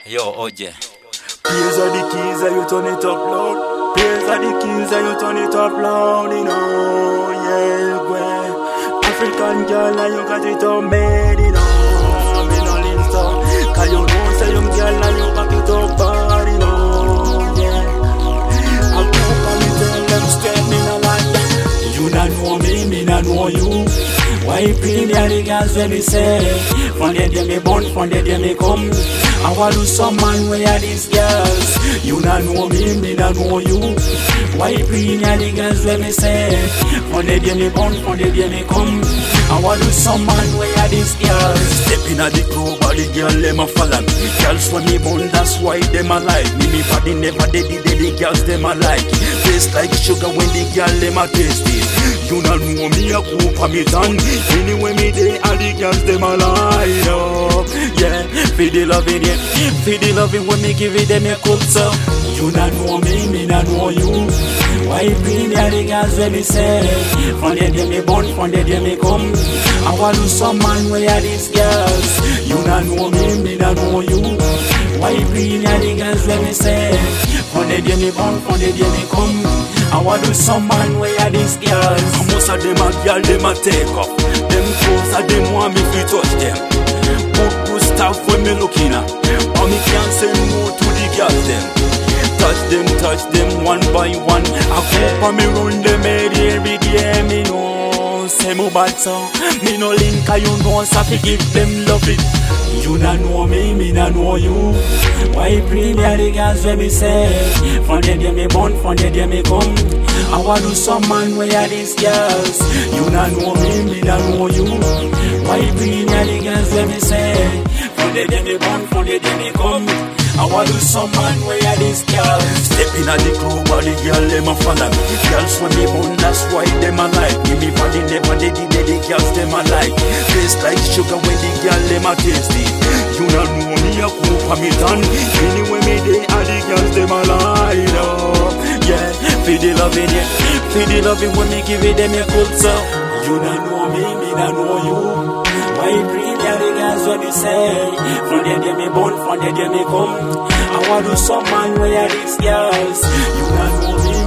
Yo, OJ. Praise are the keys and you turn it up loud. Praise are the keys and you turn it up loud, you know. Yeah, boy. African girl and you got it all made, you know. Me no Insta, cause you know say young girl and you back it up bad, you know. Yeah. I hope I me tell them straight, me no like. You not know me not know you. Why pretty are the girls when me say? From the day me born, from the day me come. I want to some man where are these girls? You not know me not know you. Why pretty are the girls when me say? From the day me born, from the day me come. I want to some man where are these girls? Stepping at the club, but the girl them a follow me. Girls when me born, that's why them a like me. Me body never dead, the girls them a like. Taste like sugar when the girl them a taste it. You not know me a coop for me done. Anyway me they all the girls them a lie up. Yeah, feel the loving it. Feel the loving when me give it them a cook so. You not know me not know you. Why bring all the girls when me say? From the day me born, from the day me come. I want to some man where are these girls? You not know me not know you. Why bring all the girls when me say? From the day me born, from the day me come. I want to some man where are these girls? Most of them are girls, them a take up. Them clothes are them want me to touch them. Good stuff when me looking at. But me can't say no to the girls them. Touch them one by one. I hope I me run them every day. Me know say me bad so. Me no link you know so fi give them love it. You not know me not know you. Why pretty are the girls when me say? From the day me born, from the day me come. I want to some man where are these girls? You not know me not know you. Why pretty are the girls when me say? From the day me born, from the day me come. I want to some man where are these girls? Stepping at the club, all the girls them a follow me. Girls when me born, that's why them a like me. Me body never dead, the girls them a like. Taste like sugar when the girl them a tasty. You not know me a coop for me done. Anyway me they all the girls them a lie up. Yeah, feel the loving it. Feel the loving when me give it them a cook so. You not know me not know you. Why bring all the girls when me say? From the day me born, from the day me come. I want to some man where are these girls? You not know